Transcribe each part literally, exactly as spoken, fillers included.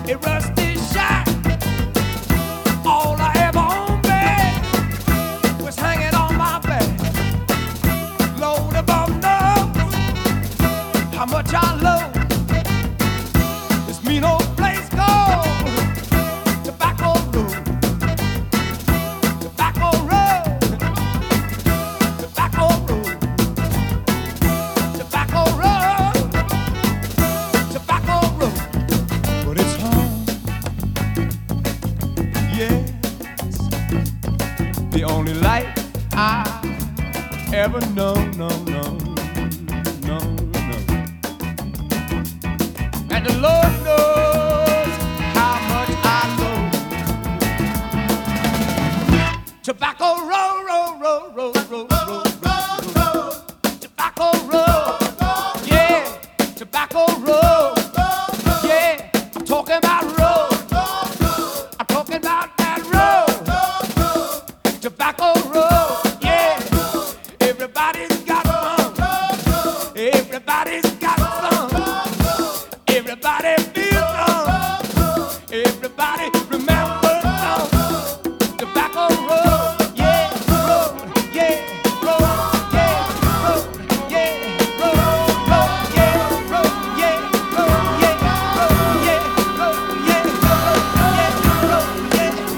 a rusty shot. All I ever owned, babe, was hanging on my back. Lord above knows how much I love this mean old place called Tobacco Road. Tobacco Road. Tobacco Road. Tobacco Road. Tobacco Road. But it's home. Yes. The only light I ever know, no, no, no, no. And the Lord knows how much I know. Tobacco road, road, road, road, road, road, road, road. Tobacco road, yeah. Tobacco road, yeah. I'm talking about road. I'm talking about that road. Tobacco road, yeah. Everybody's got some. Everybody's got some. Everybody feels some. Everybody remembers some. Tobacco road, yeah, road, yeah, road, yeah, road, yeah, road, road, yeah, road, yeah, road, yeah, road, yeah, road, yeah, road, yeah, road,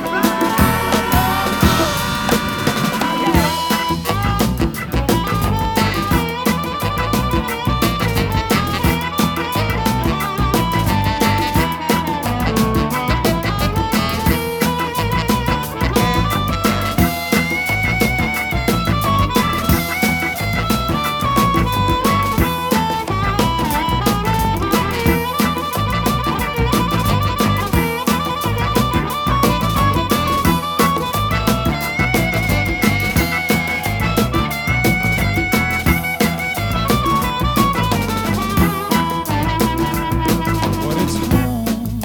but it's home.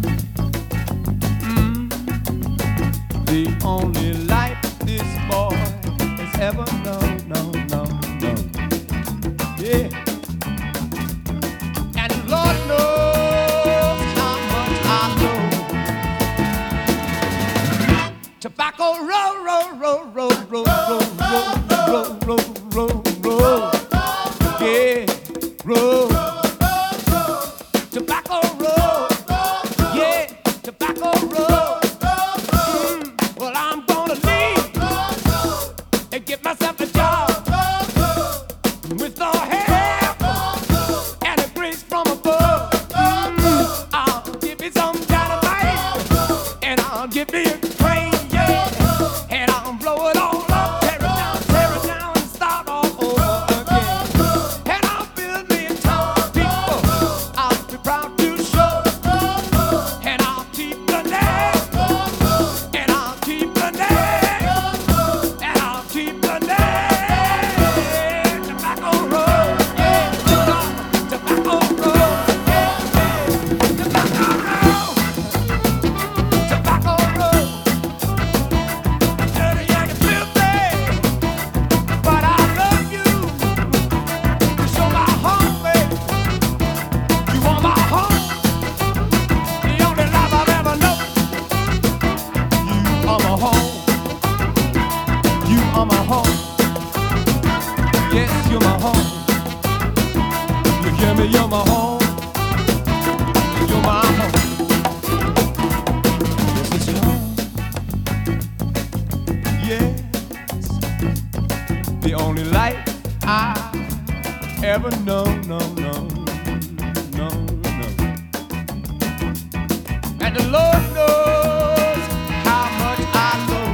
Mm. The only life this boy has ever known, no, no, no. Yeah. And the Lord knows how much I know. Tobacco road, road, road, road, road, road, road, road, road, road, road. Yeah, road. Tobacco road, yeah, tobacco road. Mm, well, I'm gonna leave and get myself a job with the help and a grace from above. Mm, I'll give me some dynamite and I'll give me a train, yeah, and I'll blow it all up, tear it down, tear it down, and start all over again. And I'll build me a town of people I'll be proud to show, and I'll keep the name, and I'll keep the name, and I'll keep the name. Tobacco road, yeah, tobacco road, yeah, yeah, tobacco road, tobacco road. Dirty and filthy, but I love you. You show my heart, babe. You are my home, the only love I've ever known. You are my home, you are my home. Yes, you're my home. You hear me? You're my home, you're my home. Yes, it's your home. Yes, the only light I ever know, no, no, no, no. And the Lord knows how much I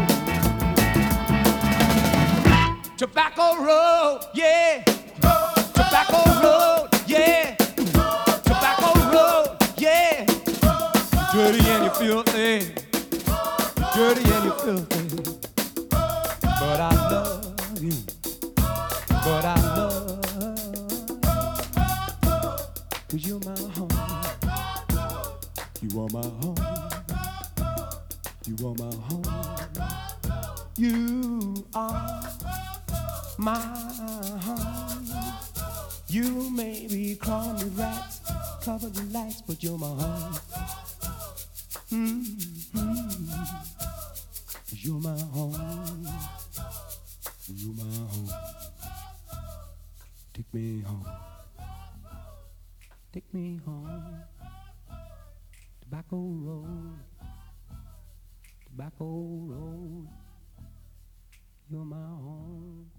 know. Tobacco road, yeah. Tobacco road, yeah. Tobacco road, yeah. Dirty and you filthy, dirty and you filthy. But I love you. But I love. 'Cause you're my home. You are my home. You are my home. You are my home. You may be crawling rats, covered in lights, but you're my home. You're my home. You're my home. Take me home. Take me home. Tobacco Road. Tobacco Road. You're my home.